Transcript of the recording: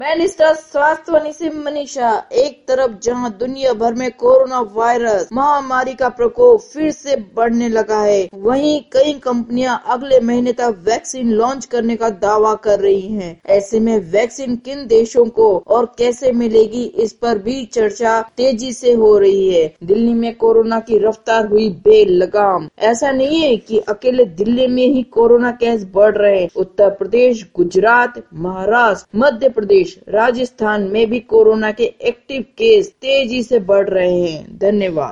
मैं निष्ठा स्वास्थ्य से मनीषा। एक तरफ जहां दुनिया भर में कोरोना वायरस महामारी का प्रकोप फिर से बढ़ने लगा है, वहीं कई कंपनियां अगले महीने तक वैक्सीन लॉन्च करने का दावा कर रही हैं। ऐसे में वैक्सीन किन देशों को और कैसे मिलेगी, इस पर भी चर्चा तेजी से हो रही है। दिल्ली में कोरोना की रफ्तार हुई बेलगाम। ऐसा नहीं है कि अकेले दिल्ली में ही कोरोना केस बढ़ रहे हैं। उत्तर प्रदेश, गुजरात, महाराष्ट्र, मध्य प्रदेश, राजस्थान में भी कोरोना के एक्टिव केस तेजी से बढ़ रहे हैं। धन्यवाद।